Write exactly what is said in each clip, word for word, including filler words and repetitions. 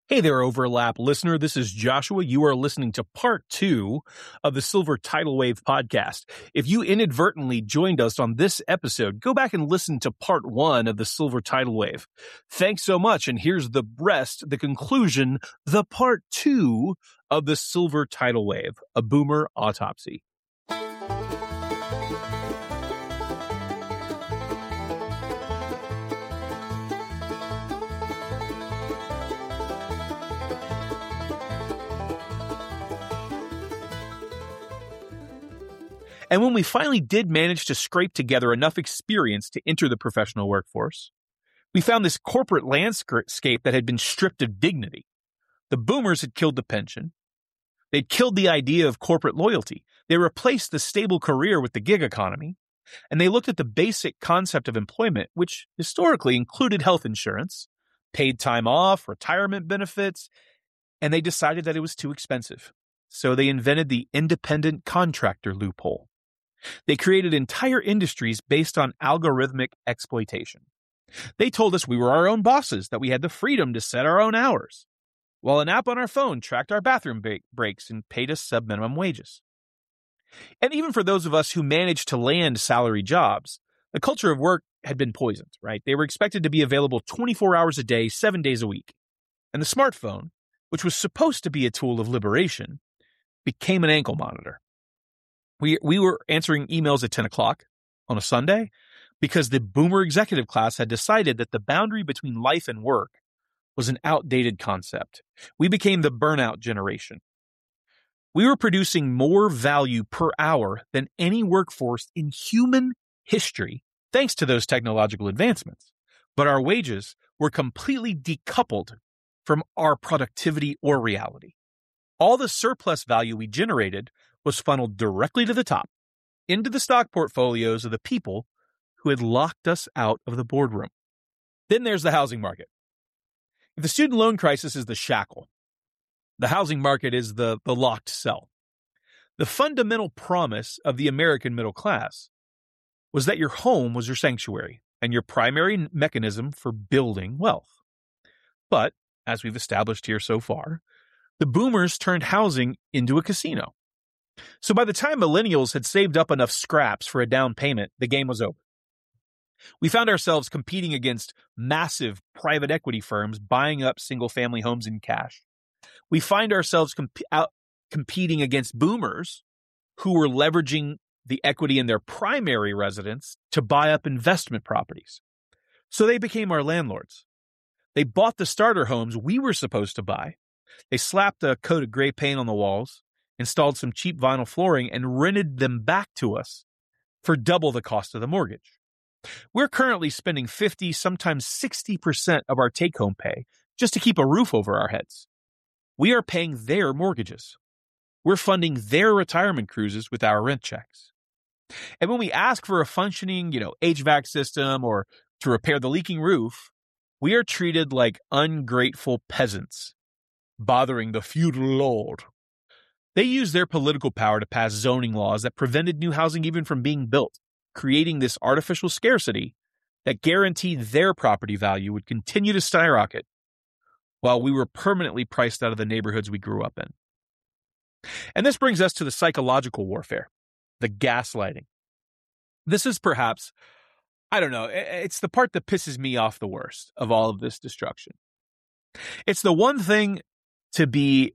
Hey there, Overlap listener. This is Joshua. You are listening to part two of the Silver Tidal Wave podcast. If you inadvertently joined us on this episode, go back and listen to part one of the Silver Tidal Wave. Thanks so much. And here's the rest, the conclusion, the part two of the Silver Tidal Wave, a boomer autopsy. And when we finally did manage to scrape together enough experience to enter the professional workforce, we found this corporate landscape that had been stripped of dignity. The boomers had killed the pension. They'd killed the idea of corporate loyalty. They replaced the stable career with the gig economy. And they looked at the basic concept of employment, which historically included health insurance, paid time off, retirement benefits, and they decided that it was too expensive. So they invented the independent contractor loophole. They created entire industries based on algorithmic exploitation. They told us we were our own bosses, that we had the freedom to set our own hours, while an app on our phone tracked our bathroom breaks and paid us sub-minimum wages. And even for those of us who managed to land salary jobs, the culture of work had been poisoned, right? They were expected to be available twenty-four hours a day, seven days a week. And the smartphone, which was supposed to be a tool of liberation, became an ankle monitor. We we were answering emails at ten o'clock on a Sunday because the boomer executive class had decided that the boundary between life and work was an outdated concept. We became the burnout generation. We were producing more value per hour than any workforce in human history, thanks to those technological advancements. But our wages were completely decoupled from our productivity or reality. All the surplus value we generated was funneled directly to the top, into the stock portfolios of the people who had locked us out of the boardroom. Then there's the housing market. If the student loan crisis is the shackle, the housing market is the, the locked cell. The fundamental promise of the American middle class was that your home was your sanctuary and your primary mechanism for building wealth. But, as we've established here so far, the boomers turned housing into a casino. So by the time millennials had saved up enough scraps for a down payment, the game was over. We found ourselves competing against massive private equity firms buying up single-family homes in cash. We find ourselves comp- out competing against boomers who were leveraging the equity in their primary residence to buy up investment properties. So they became our landlords. They bought the starter homes we were supposed to buy. They slapped a coat of gray paint on the walls, installed some cheap vinyl flooring, and rented them back to us for double the cost of the mortgage. We're currently spending fifty, sometimes sixty percent of our take-home pay just to keep a roof over our heads. We are paying their mortgages. We're funding their retirement cruises with our rent checks. And when we ask for a functioning, you know, H V A C system or to repair the leaking roof, we are treated like ungrateful peasants, bothering the feudal lord. They used their political power to pass zoning laws that prevented new housing even from being built, creating this artificial scarcity that guaranteed their property value would continue to skyrocket while we were permanently priced out of the neighborhoods we grew up in. And this brings us to the psychological warfare, the gaslighting. This is perhaps, I don't know, it's the part that pisses me off the worst of all of this destruction. It's the one thing to be,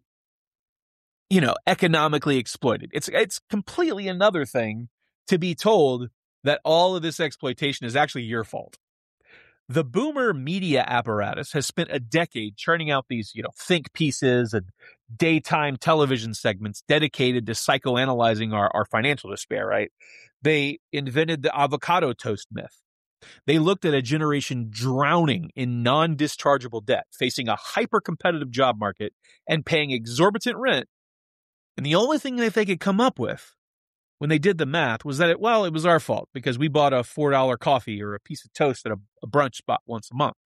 you know, economically exploited. It's it's completely another thing to be told that all of this exploitation is actually your fault. The boomer media apparatus has spent a decade churning out these, you know, think pieces and daytime television segments dedicated to psychoanalyzing our, our financial despair, right? They invented the avocado toast myth. They looked at a generation drowning in non-dischargeable debt, facing a hyper-competitive job market and paying exorbitant rent. And the only thing that they could come up with when they did the math was that, it, well, it was our fault because we bought a four dollar coffee or a piece of toast at a, a brunch spot once a month.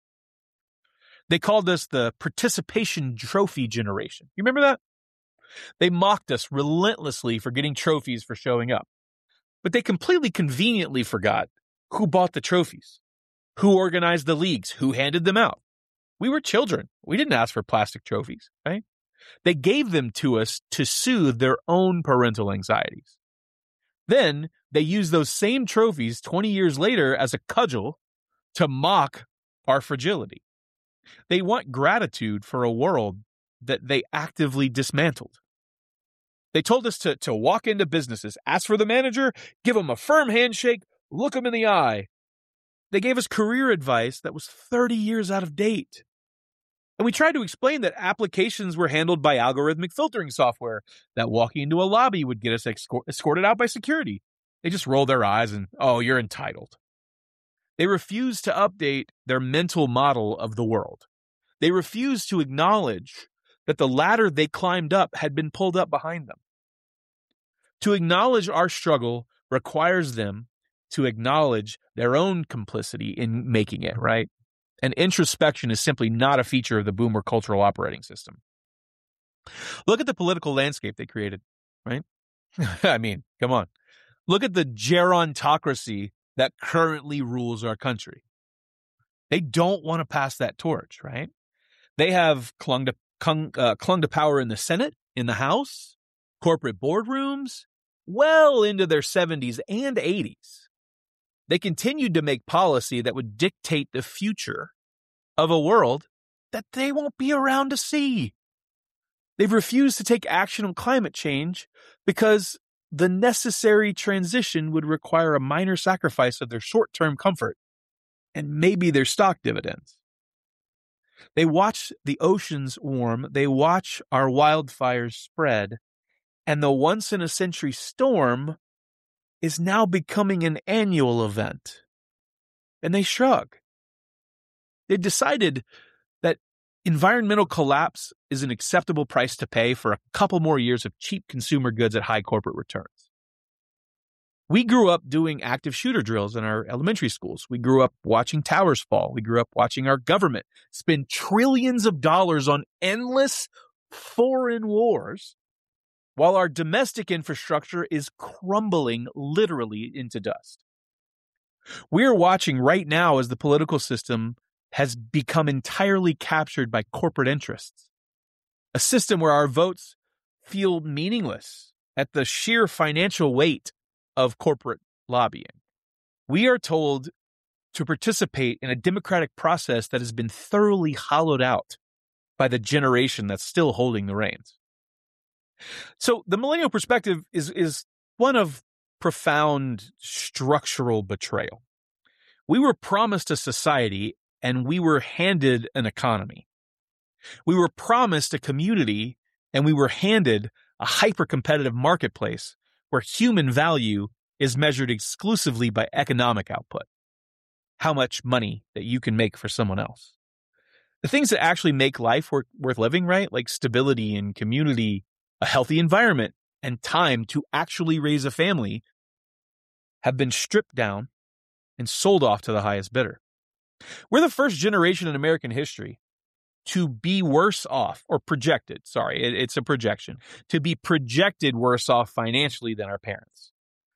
They called us the participation trophy generation. You remember that? They mocked us relentlessly for getting trophies for showing up. But they completely conveniently forgot who bought the trophies, who organized the leagues, who handed them out. We were children. We didn't ask for plastic trophies, right? They gave them to us to soothe their own parental anxieties. Then they used those same trophies twenty years later as a cudgel to mock our fragility. They want gratitude for a world that they actively dismantled. They told us to, to walk into businesses, ask for the manager, give them a firm handshake, look them in the eye. They gave us career advice that was thirty years out of date. And we tried to explain that applications were handled by algorithmic filtering software, that walking into a lobby would get us escort- escorted out by security. They just rolled their eyes and, oh, you're entitled. They refused to update their mental model of the world. They refused to acknowledge that the ladder they climbed up had been pulled up behind them. To acknowledge our struggle requires them to acknowledge their own complicity in making it, right? And introspection is simply not a feature of the boomer cultural operating system. Look at the political landscape they created, right? I mean, come on. Look at the gerontocracy that currently rules our country. They don't want to pass that torch, right? They have clung to, clung, uh, clung to power in the Senate, in the House, corporate boardrooms, well into their seventies and eighties. They continued to make policy that would dictate the future of a world that they won't be around to see. They've refused to take action on climate change because the necessary transition would require a minor sacrifice of their short-term comfort and maybe their stock dividends. They watch the oceans warm, they watch our wildfires spread, and the once-in-a-century storm is now becoming an annual event. And they shrug. They decided that environmental collapse is an acceptable price to pay for a couple more years of cheap consumer goods at high corporate returns. We grew up doing active shooter drills in our elementary schools. We grew up watching towers fall. We grew up watching our government spend trillions of dollars on endless foreign wars, while our domestic infrastructure is crumbling literally into dust. We're watching right now as the political system has become entirely captured by corporate interests, a system where our votes feel meaningless at the sheer financial weight of corporate lobbying. We are told to participate in a democratic process that has been thoroughly hollowed out by the generation that's still holding the reins. So the millennial perspective is, is one of profound structural betrayal. We were promised a society and we were handed an economy. We were promised a community and we were handed a hyper-competitive marketplace where human value is measured exclusively by economic output. How much money that you can make for someone else. The things that actually make life worth, worth living, right? Like stability and community, a healthy environment, and time to actually raise a family have been stripped down and sold off to the highest bidder. We're the first generation in American history to be worse off, or projected, sorry, it, it's a projection, to be projected worse off financially than our parents.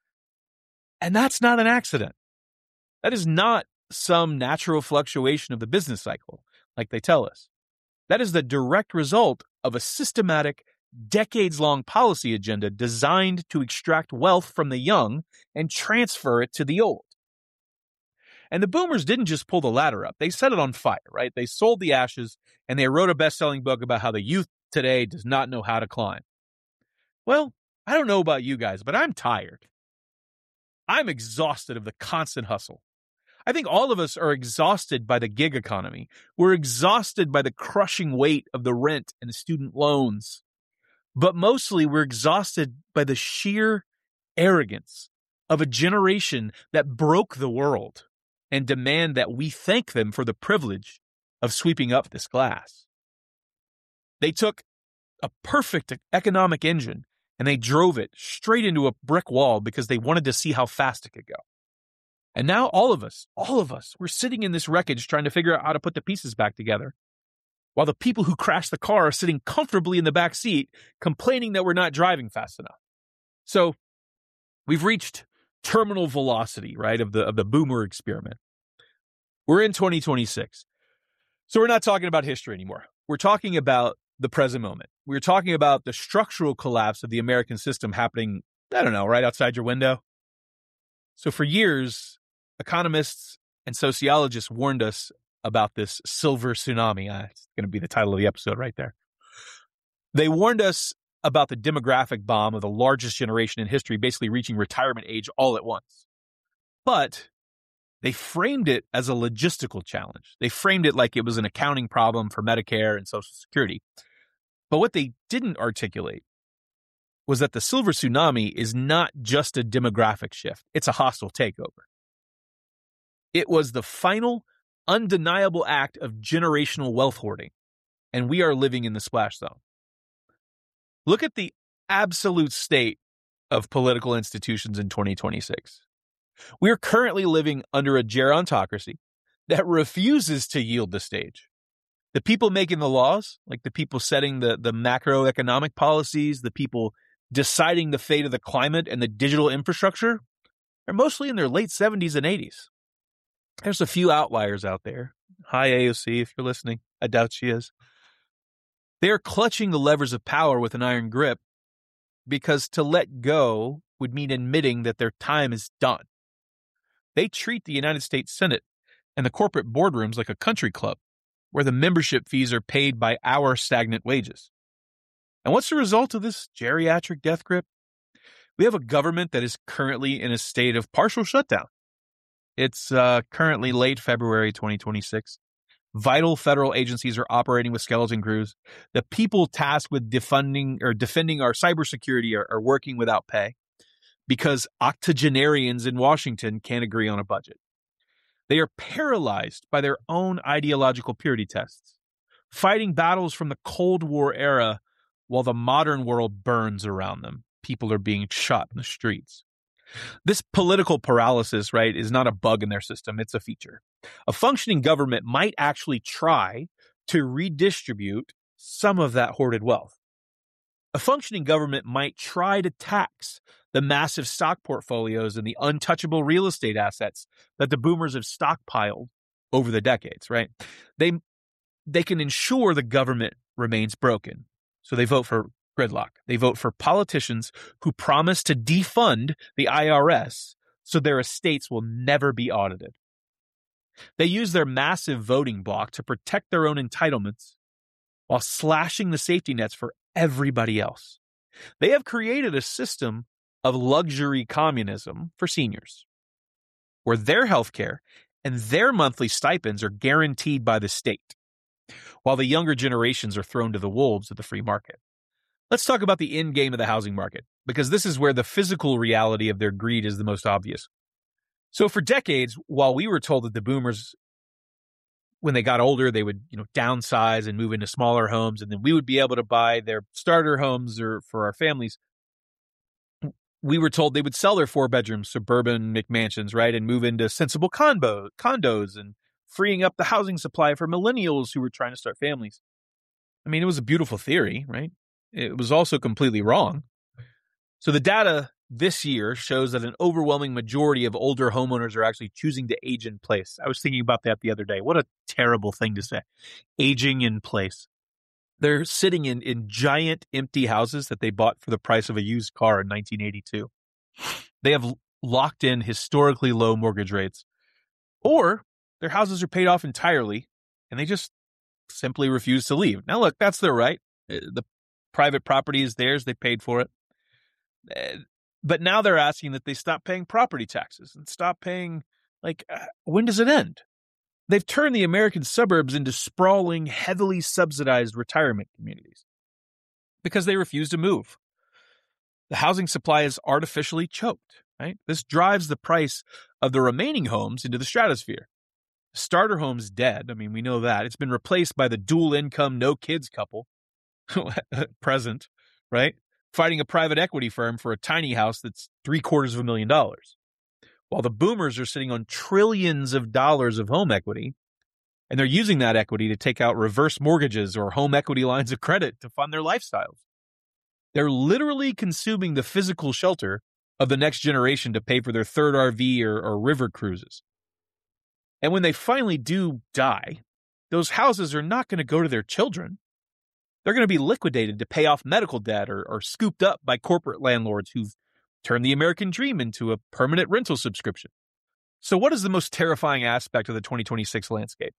And that's not an accident. That is not some natural fluctuation of the business cycle, like they tell us. That is the direct result of a systematic, decades-long policy agenda designed to extract wealth from the young and transfer it to the old. And the boomers didn't just pull the ladder up. They set it on fire, right? They sold the ashes and they wrote a best-selling book about how the youth today does not know how to climb. Well, I don't know about you guys, but I'm tired. I'm exhausted of the constant hustle. I think all of us are exhausted by the gig economy. We're exhausted by the crushing weight of the rent and the student loans. But mostly we're exhausted by the sheer arrogance of a generation that broke the world and demand that we thank them for the privilege of sweeping up this glass. They took a perfect economic engine and they drove it straight into a brick wall because they wanted to see how fast it could go. And now all of us, all of us, we're sitting in this wreckage trying to figure out how to put the pieces back together, while the people who crashed the car are sitting comfortably in the back seat complaining that we're not driving fast enough. So we've reached terminal velocity, right, of the of the boomer experiment. We're in twenty twenty-six. So we're not talking about history anymore. We're talking about the present moment. We're talking about the structural collapse of the American system happening, I don't know, right outside your window. So for years, economists and sociologists warned us about this silver tsunami. Uh, it's going to be the title of the episode right there. They warned us about the demographic bomb of the largest generation in history, basically reaching retirement age all at once. But they framed it as a logistical challenge. They framed it like it was an accounting problem for Medicare and Social Security. But what they didn't articulate was that the silver tsunami is not just a demographic shift. It's a hostile takeover. It was the final, undeniable act of generational wealth hoarding, and we are living in the splash zone. Look at the absolute state of political institutions in twenty twenty-six. We are currently living under a gerontocracy that refuses to yield the stage. The people making the laws, like the people setting the, the macroeconomic policies, the people deciding the fate of the climate and the digital infrastructure, are mostly in their late seventies and eighties. There's a few outliers out there. Hi, A O C, if you're listening. I doubt she is. They are clutching the levers of power with an iron grip because to let go would mean admitting that their time is done. They treat the United States Senate and the corporate boardrooms like a country club where the membership fees are paid by our stagnant wages. And what's the result of this geriatric death grip? We have a government that is currently in a state of partial shutdown. It's uh, currently late February twenty twenty-six. Vital federal agencies are operating with skeleton crews. The people tasked with defunding or defending our cybersecurity are, are working without pay because octogenarians in Washington can't agree on a budget. They are paralyzed by their own ideological purity tests, fighting battles from the Cold War era while the modern world burns around them. People are being shot in the streets. This political paralysis, right, is not a bug in their system. It's a feature. A functioning government might actually try to redistribute some of that hoarded wealth. A functioning government might try to tax the massive stock portfolios and the untouchable real estate assets that the boomers have stockpiled over the decades, right? They, they can ensure the government remains broken. So they vote for gridlock. They vote for politicians who promise to defund the I R S so their estates will never be audited. They use their massive voting bloc to protect their own entitlements while slashing the safety nets for everybody else. They have created a system of luxury communism for seniors, where their health care and their monthly stipends are guaranteed by the state, while the younger generations are thrown to the wolves of the free market. Let's talk about the end game of the housing market, because this is where the physical reality of their greed is the most obvious. So for decades, while we were told that the boomers, when they got older, they would, you know, downsize and move into smaller homes, and then we would be able to buy their starter homes or for our families, we were told they would sell their four-bedroom suburban McMansions, right, and move into sensible condo, condos and freeing up the housing supply for millennials who were trying to start families. I mean, it was a beautiful theory, right? It was also completely wrong. So the data this year shows that an overwhelming majority of older homeowners are actually choosing to age in place. I was thinking about that the other day. What a terrible thing to say. Aging in place. They're sitting in, in giant empty houses that they bought for the price of a used car in nineteen eighty-two. They have locked in historically low mortgage rates. Or their houses are paid off entirely and they just simply refuse to leave. Now, look, that's their right. The private property is theirs. They paid for it. But now they're asking that they stop paying property taxes and stop paying, like, uh, when does it end? They've turned the American suburbs into sprawling, heavily subsidized retirement communities because they refuse to move. The housing supply is artificially choked, right? This drives the price of the remaining homes into the stratosphere. Starter home's dead. I mean, we know that. It's been replaced by the dual income, no kids couple, present, right? Fighting a private equity firm for a tiny house that's three quarters of a million dollars. While the boomers are sitting on trillions of dollars of home equity, and they're using that equity to take out reverse mortgages or home equity lines of credit to fund their lifestyles. They're literally consuming the physical shelter of the next generation to pay for their third R V or, or river cruises. And when they finally do die, those houses are not going to go to their children. They're going to be liquidated to pay off medical debt or, or scooped up by corporate landlords who've turned the American dream into a permanent rental subscription. So what is the most terrifying aspect of the twenty twenty-six landscape?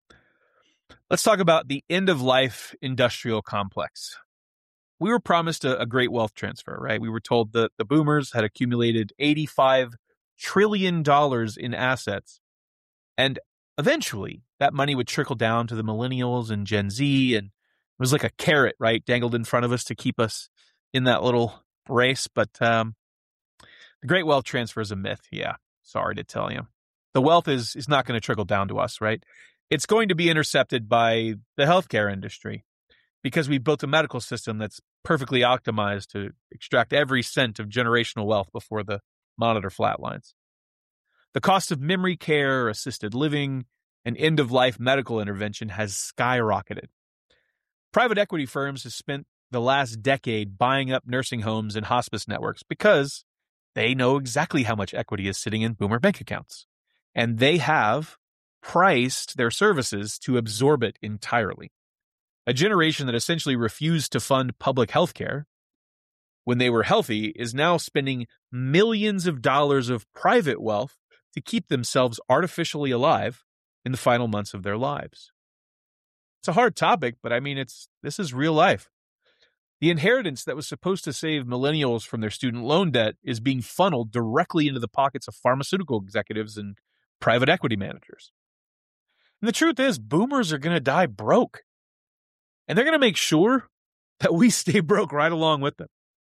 Let's talk about the end-of-life industrial complex. We were promised a, a great wealth transfer, right? We were told that the boomers had accumulated eighty-five trillion dollars in assets, and eventually that money would trickle down to the millennials and Gen Z, and it was like a carrot, right, dangled in front of us to keep us in that little race. But um, the great wealth transfer is a myth. Yeah, sorry to tell you. The wealth is is not going to trickle down to us, right? It's going to be intercepted by the healthcare industry because we built a medical system that's perfectly optimized to extract every cent of generational wealth before the monitor flatlines. The cost of memory care, assisted living, and end-of-life medical intervention has skyrocketed. Private equity firms have spent the last decade buying up nursing homes and hospice networks because they know exactly how much equity is sitting in boomer bank accounts. And they have priced their services to absorb it entirely. A generation that essentially refused to fund public health care when they were healthy is now spending millions of dollars of private wealth to keep themselves artificially alive in the final months of their lives. It's a hard topic, but I mean, it's this is real life. The inheritance that was supposed to save millennials from their student loan debt is being funneled directly into the pockets of pharmaceutical executives and private equity managers. And the truth is, boomers are going to die broke. And they're going to make sure that we stay broke right along with them.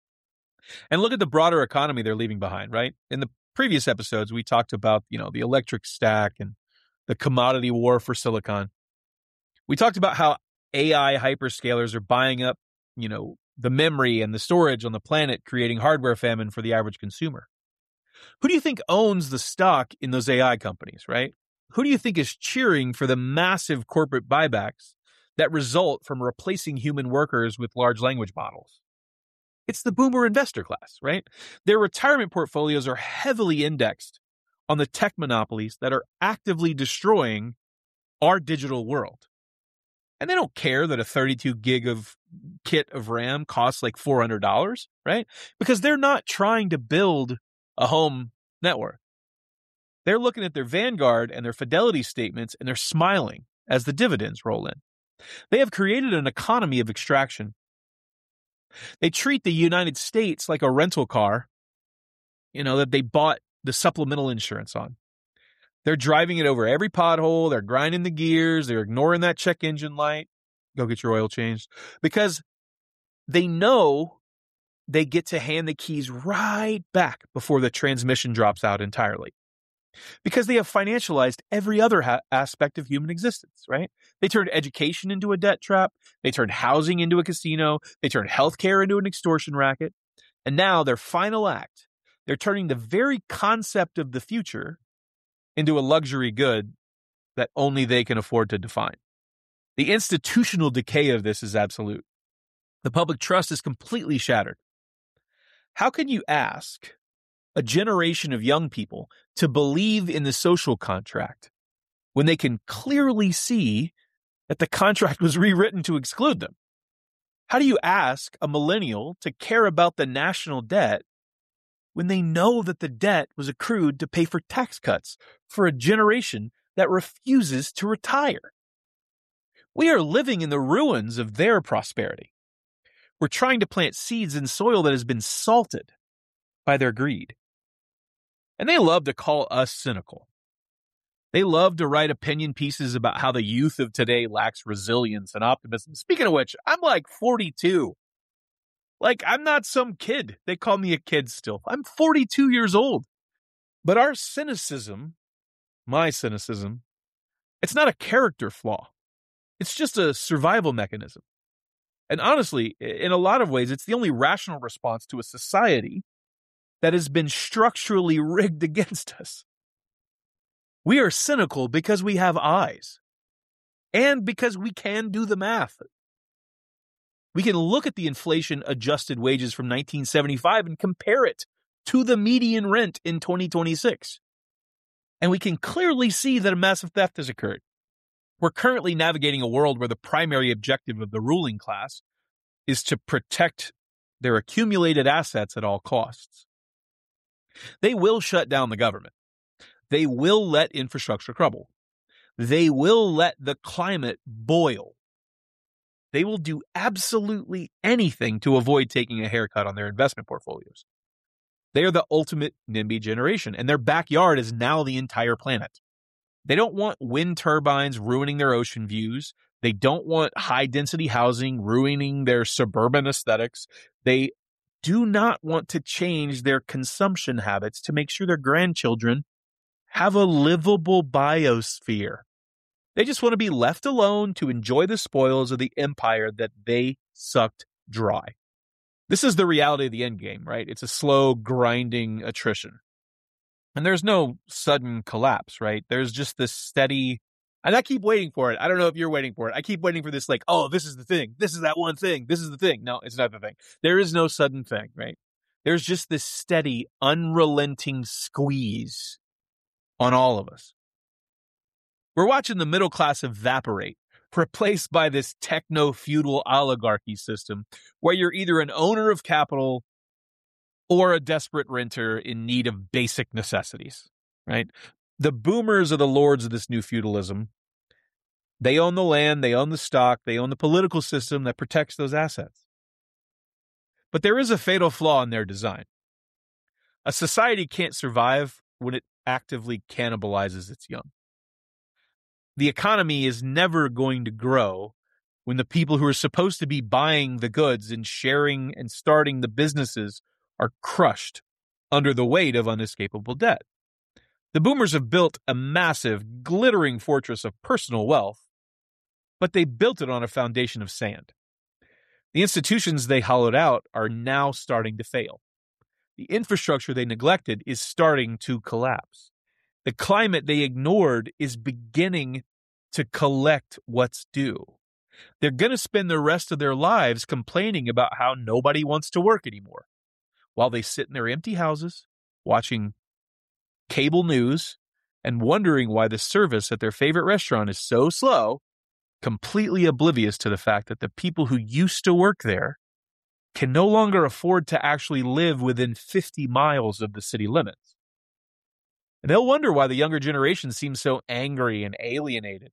And look at the broader economy they're leaving behind, right? In the previous episodes, we talked about, you know, the electric stack and the commodity war for silicon. We talked about how A I hyperscalers are buying up, you know, the memory and the storage on the planet, creating hardware famine for the average consumer. Who do you think owns the stock in those A I companies, right? Who do you think is cheering for the massive corporate buybacks that result from replacing human workers with large language models? It's the boomer investor class, right? Their retirement portfolios are heavily indexed on the tech monopolies that are actively destroying our digital world. And they don't care that a thirty-two gig of kit of RAM costs like four hundred dollars, right? Because they're not trying to build a home network. They're looking at their Vanguard and their Fidelity statements, and they're smiling as the dividends roll in. They have created an economy of extraction. They treat the United States like a rental car, you know, that they bought the supplemental insurance on. They're driving it over every pothole. They're grinding the gears. They're ignoring that check engine light. Go get your oil changed. Because they know they get to hand the keys right back before the transmission drops out entirely. Because they have financialized every other ha- aspect of human existence, right? They turned education into a debt trap. They turned housing into a casino. They turned healthcare into an extortion racket. And now their final act, they're turning the very concept of the future into a luxury good that only they can afford to define. The institutional decay of this is absolute. The public trust is completely shattered. How can you ask a generation of young people to believe in the social contract when they can clearly see that the contract was rewritten to exclude them? How do you ask a millennial to care about the national debt when they know that the debt was accrued to pay for tax cuts for a generation that refuses to retire? We are living in the ruins of their prosperity. We're trying to plant seeds in soil that has been salted by their greed. And they love to call us cynical. They love to write opinion pieces about how the youth of today lacks resilience and optimism. Speaking of which, I'm like forty-two. Like, I'm not some kid. They call me a kid still. I'm forty-two years old. But our cynicism, my cynicism, it's not a character flaw. It's just a survival mechanism. And honestly, in a lot of ways, it's the only rational response to a society that has been structurally rigged against us. We are cynical because we have eyes and because we can do the math. We can look at the inflation-adjusted wages from nineteen seventy-five and compare it to the median rent in twenty twenty-six. And we can clearly see that a massive theft has occurred. We're currently navigating a world where the primary objective of the ruling class is to protect their accumulated assets at all costs. They will shut down the government. They will let infrastructure crumble. They will let the climate boil. They will do absolutely anything to avoid taking a haircut on their investment portfolios. They are the ultimate NIMBY generation, and their backyard is now the entire planet. They don't want wind turbines ruining their ocean views. They don't want high-density housing ruining their suburban aesthetics. They do not want to change their consumption habits to make sure their grandchildren have a livable biosphere. They just want to be left alone to enjoy the spoils of the empire that they sucked dry. This is the reality of the end game, right? It's a slow, grinding attrition. And there's no sudden collapse, right? There's just this steady, and I keep waiting for it. I don't know if you're waiting for it. I keep waiting for this, like, oh, this is the thing. This is that one thing. This is the thing. No, it's not the thing. There is no sudden thing, right? There's just this steady, unrelenting squeeze on all of us. We're watching the middle class evaporate, replaced by this techno-feudal oligarchy system where you're either an owner of capital or a desperate renter in need of basic necessities, right? The boomers are the lords of this new feudalism. They own the land, they own the stock, they own the political system that protects those assets. But there is a fatal flaw in their design. A society can't survive when it actively cannibalizes its young. The economy is never going to grow when the people who are supposed to be buying the goods and sharing and starting the businesses are crushed under the weight of unescapable debt. The boomers have built a massive, glittering fortress of personal wealth, but they built it on a foundation of sand. The institutions they hollowed out are now starting to fail. The infrastructure they neglected is starting to collapse. The climate they ignored is beginning to collect what's due. They're going to spend the rest of their lives complaining about how nobody wants to work anymore, while they sit in their empty houses, watching cable news, and wondering why the service at their favorite restaurant is so slow, completely oblivious to the fact that the people who used to work there can no longer afford to actually live within fifty miles of the city limits. And they'll wonder why the younger generation seems so angry and alienated,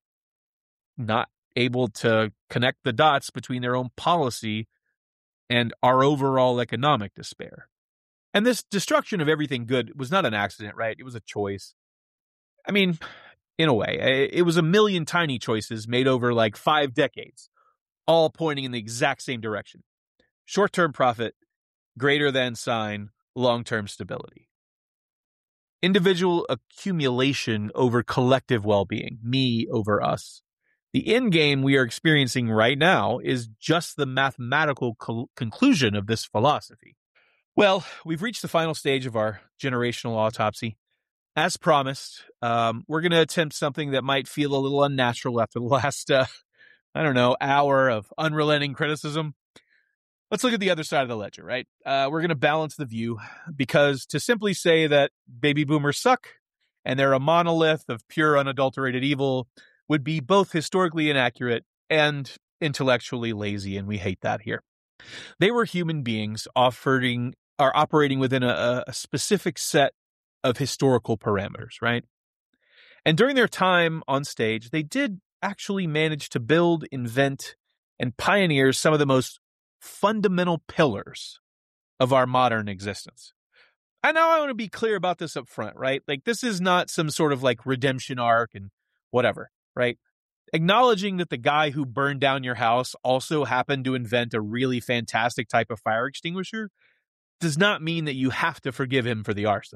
not able to connect the dots between their own policy and our overall economic despair. And this destruction of everything good was not an accident, right? It was a choice. I mean, in a way, it was a million tiny choices made over like five decades, all pointing in the exact same direction. Short-term profit, greater than sign, long-term stability. Individual accumulation over collective well-being, me over us. The end game we are experiencing right now is just the mathematical co- conclusion of this philosophy. Well, we've reached the final stage of our generational autopsy. As promised, um, we're going to attempt something that might feel a little unnatural after the last, uh, I don't know, hour of unrelenting criticism. Let's look at the other side of the ledger, right? Uh, we're going to balance the view, because to simply say that baby boomers suck and they're a monolith of pure unadulterated evil would be both historically inaccurate and intellectually lazy, and we hate that here. They were human beings offering, are operating within a, a specific set of historical parameters, right? And during their time on stage, they did actually manage to build, invent, and pioneer some of the most fundamental pillars of our modern existence. And now I want to be clear about this up front, right? Like, this is not some sort of like redemption arc and whatever, right? Acknowledging that the guy who burned down your house also happened to invent a really fantastic type of fire extinguisher does not mean that you have to forgive him for the arson.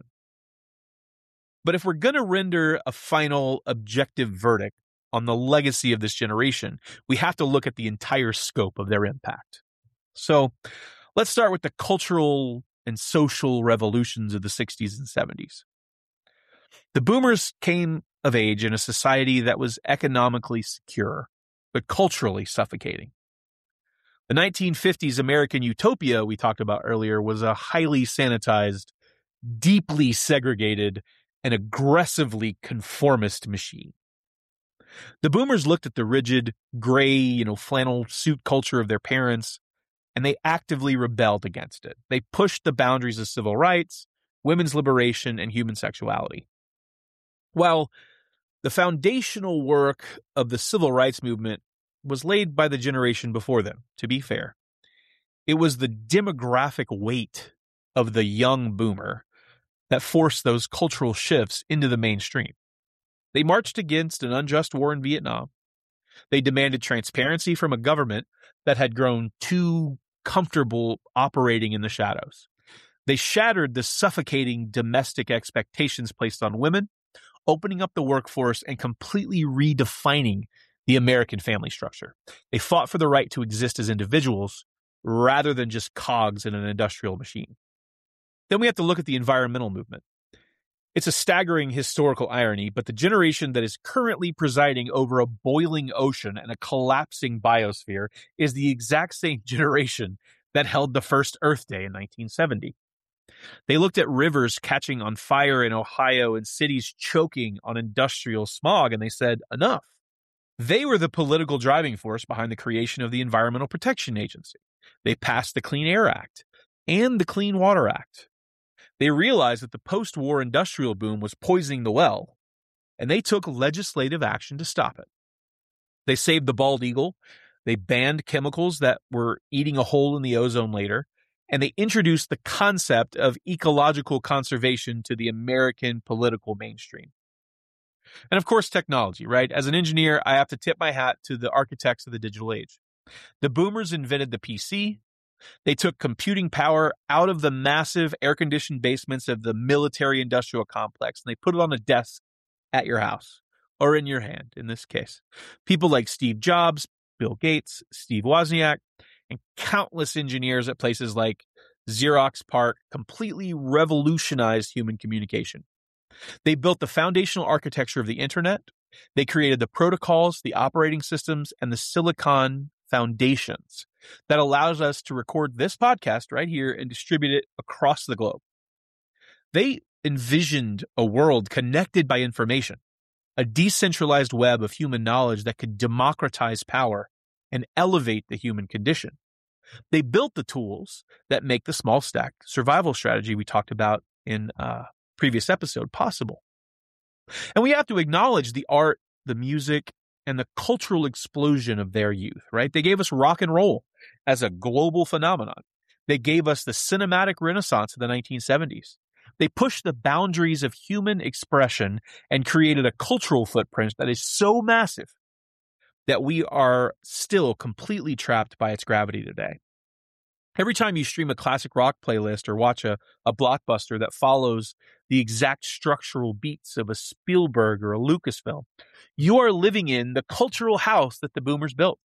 But if we're going to render a final objective verdict on the legacy of this generation, we have to look at the entire scope of their impact. So let's start with the cultural and social revolutions of the sixties and seventies. The boomers came of age in a society that was economically secure, but culturally suffocating. The nineteen fifties American utopia we talked about earlier was a highly sanitized, deeply segregated, and aggressively conformist machine. The boomers looked at the rigid, gray, you know, flannel suit culture of their parents, and they actively rebelled against it. They pushed the boundaries of civil rights, women's liberation, and human sexuality. While the foundational work of the civil rights movement was laid by the generation before them, to be fair, it was the demographic weight of the young boomer that forced those cultural shifts into the mainstream. They marched against an unjust war in Vietnam. They demanded transparency from a government that had grown too comfortable operating in the shadows. They shattered the suffocating domestic expectations placed on women, opening up the workforce and completely redefining the American family structure. They fought for the right to exist as individuals rather than just cogs in an industrial machine. Then we have to look at the environmental movement. It's a staggering historical irony, but the generation that is currently presiding over a boiling ocean and a collapsing biosphere is the exact same generation that held the first Earth Day in nineteen seventy. They looked at rivers catching on fire in Ohio and cities choking on industrial smog, and they said, enough. They were the political driving force behind the creation of the Environmental Protection Agency. They passed the Clean Air Act and the Clean Water Act. They realized that the post-war industrial boom was poisoning the well, and they took legislative action to stop it. They saved the bald eagle, they banned chemicals that were eating a hole in the ozone layer, and they introduced the concept of ecological conservation to the American political mainstream. And of course, technology, right? As an engineer, I have to tip my hat to the architects of the digital age. The boomers invented the P C. They took computing power out of the massive air-conditioned basements of the military-industrial complex, and they put it on a desk at your house, or in your hand, in this case. People like Steve Jobs, Bill Gates, Steve Wozniak, and countless engineers at places like Xerox PARC completely revolutionized human communication. They built the foundational architecture of the internet. They created the protocols, the operating systems, and the silicon foundations that allows us to record this podcast right here and distribute it across the globe. They envisioned a world connected by information, a decentralized web of human knowledge that could democratize power and elevate the human condition. They built the tools that make the small stack survival strategy we talked about in a previous episode possible. And we have to acknowledge the art, the music, and the cultural explosion of their youth, right? They gave us rock and roll as a global phenomenon. They gave us the cinematic renaissance of the nineteen seventies. They pushed the boundaries of human expression and created a cultural footprint that is so massive that we are still completely trapped by its gravity today. Every time you stream a classic rock playlist or watch a, a blockbuster that follows the exact structural beats of a Spielberg or a Lucasfilm, you are living in the cultural house that the boomers built.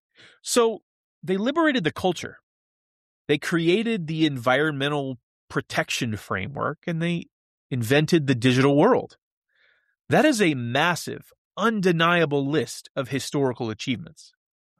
So they liberated the culture. They created the environmental protection framework, and they invented the digital world. That is a massive, undeniable list of historical achievements.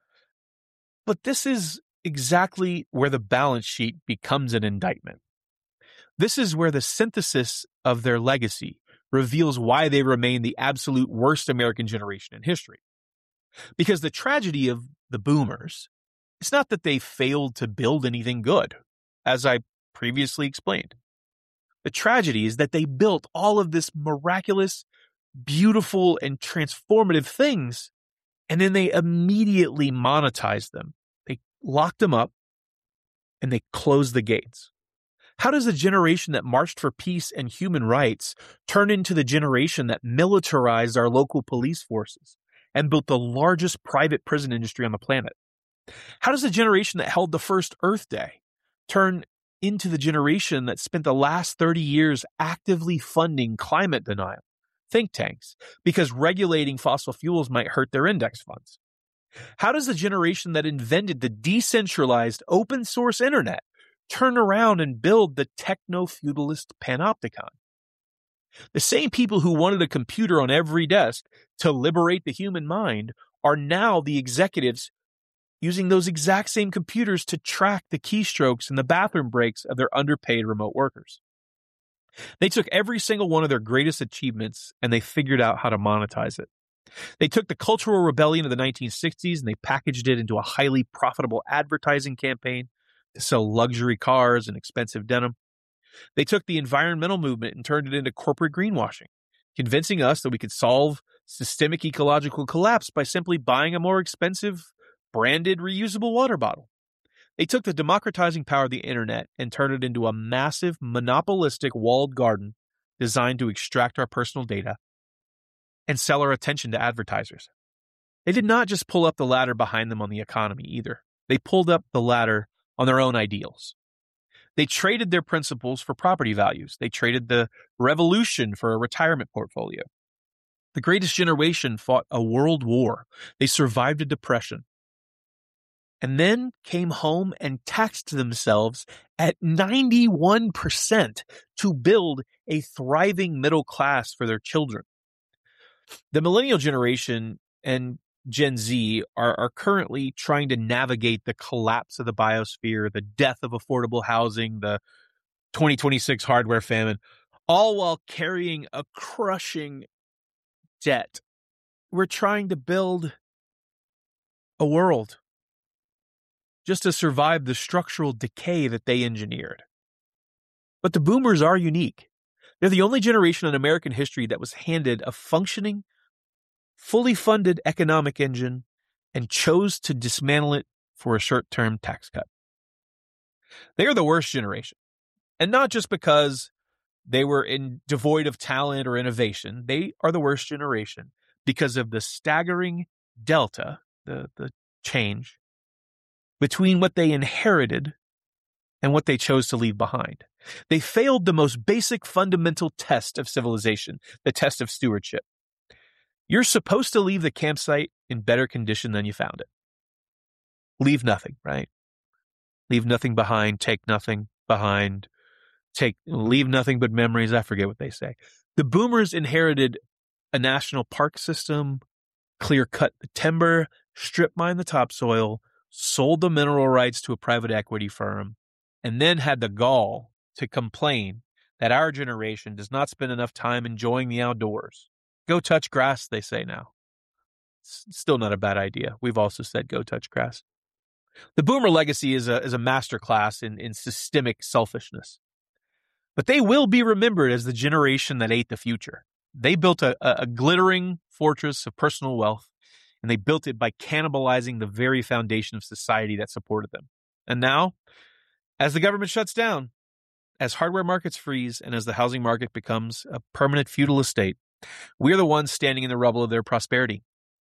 But this is exactly where the balance sheet becomes an indictment. This is where the synthesis of their legacy reveals why they remain the absolute worst American generation in history. Because the tragedy of the boomers is not that they failed to build anything good, as I previously explained. The tragedy is that they built all of this miraculous, beautiful, and transformative things, and then they immediately monetized them. They locked them up, and they closed the gates. How does a generation that marched for peace and human rights turn into the generation that militarized our local police forces and built the largest private prison industry on the planet? How does a generation that held the first Earth Day turn into the generation that spent the last thirty years actively funding climate denial, think tanks, because regulating fossil fuels might hurt their index funds? How does the generation that invented the decentralized open source internet turn around and build the techno-feudalist panopticon? The same people who wanted a computer on every desk to liberate the human mind are now the executives using those exact same computers to track the keystrokes and the bathroom breaks of their underpaid remote workers. They took every single one of their greatest achievements and they figured out how to monetize it. They took the cultural rebellion of the nineteen sixties and they packaged it into a highly profitable advertising campaign to sell luxury cars and expensive denim. They took the environmental movement and turned it into corporate greenwashing, convincing us that we could solve systemic ecological collapse by simply buying a more expensive, branded, reusable water bottle. They took the democratizing power of the internet and turned it into a massive, monopolistic walled garden designed to extract our personal data and sell our attention to advertisers. They did not just pull up the ladder behind them on the economy either. They pulled up the ladder on their own ideals. They traded their principles for property values. They traded the revolution for a retirement portfolio. The greatest generation fought a world war. They survived a depression. And then came home and taxed themselves at ninety-one percent to build a thriving middle class for their children. The millennial generation and Gen Z are, are currently trying to navigate the collapse of the biosphere, the death of affordable housing, the twenty twenty-six hardware famine, all while carrying a crushing debt. We're trying to build a world just to survive the structural decay that they engineered. But the boomers are unique. They're the only generation in American history that was handed a functioning, fully funded economic engine and chose to dismantle it for a short-term tax cut. They are the worst generation. And not just because they were in, devoid of talent or innovation. They are the worst generation because of the staggering delta, the, the change, between what they inherited and what they chose to leave behind. They failed the most basic fundamental test of civilization, the test of stewardship. You're supposed to leave the campsite in better condition than you found it. Leave nothing, right? Leave nothing behind, take nothing behind, take leave nothing but memories. I forget what they say. The boomers inherited a national park system, clear-cut the timber, strip-mine the topsoil, sold the mineral rights to a private equity firm, and then had the gall to complain that our generation does not spend enough time enjoying the outdoors. Go touch grass, they say now. It's still not a bad idea. We've also said go touch grass. The boomer legacy is a, is a masterclass in, in systemic selfishness. But they will be remembered as the generation that ate the future. They built a, a, a glittering fortress of personal wealth, and they built it by cannibalizing the very foundation of society that supported them. And now, as the government shuts down, as hardware markets freeze, and as the housing market becomes a permanent feudal estate, we're the ones standing in the rubble of their prosperity.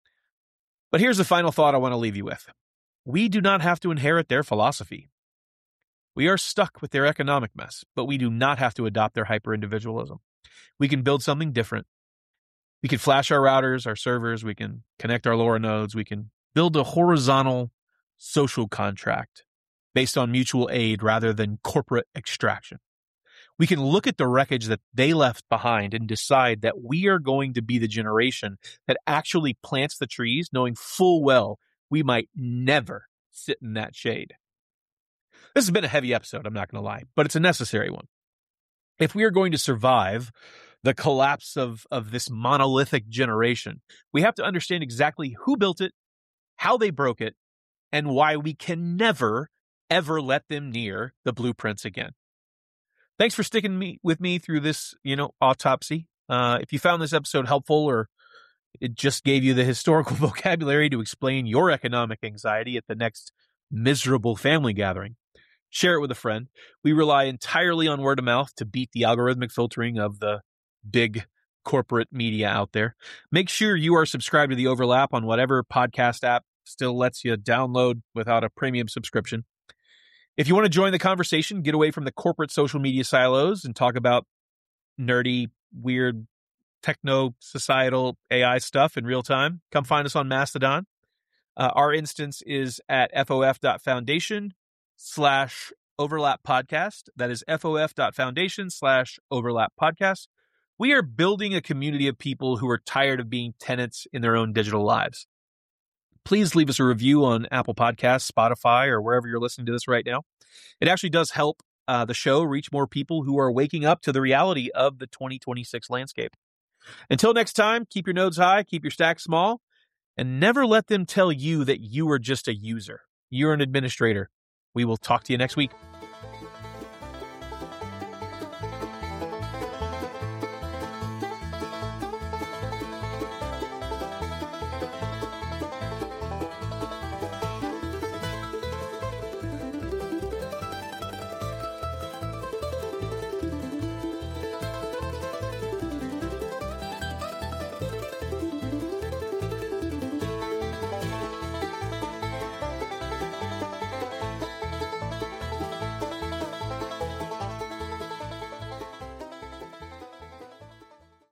But here's the final thought I want to leave you with. We do not have to inherit their philosophy. We are stuck with their economic mess, but we do not have to adopt their hyper-individualism. We can build something different. We can flash our routers, our servers, we can connect our LoRa nodes, we can build a horizontal social contract based on mutual aid rather than corporate extraction. We can look at the wreckage that they left behind and decide that we are going to be the generation that actually plants the trees, knowing full well we might never sit in that shade. This has been a heavy episode, I'm not going to lie, but it's a necessary one. If we are going to survive the collapse of, of this monolithic generation, we have to understand exactly who built it, how they broke it, and why we can never, ever let them near the blueprints again. Thanks for sticking me with me through this, you know, autopsy. Uh, if you found this episode helpful or it just gave you the historical vocabulary to explain your economic anxiety at the next miserable family gathering, share it with a friend. We rely entirely on word of mouth to beat the algorithmic filtering of the big corporate media out there. Make sure you are subscribed to The Overlap on whatever podcast app still lets you download without a premium subscription. If you want to join the conversation, get away from the corporate social media silos and talk about nerdy, weird, techno-societal A I stuff in real time, come find us on Mastodon. Uh, our instance is at fof.foundation slash overlap podcast. That is fof.foundation slash overlap podcast. We are building a community of people who are tired of being tenants in their own digital lives. Please leave us a review on Apple Podcasts, Spotify, or wherever you're listening to this right now. It actually does help uh, the show reach more people who are waking up to the reality of the twenty twenty-six landscape. Until next time, keep your nodes high, keep your stack small, and never let them tell you that you are just a user. You're an administrator. We will talk to you next week.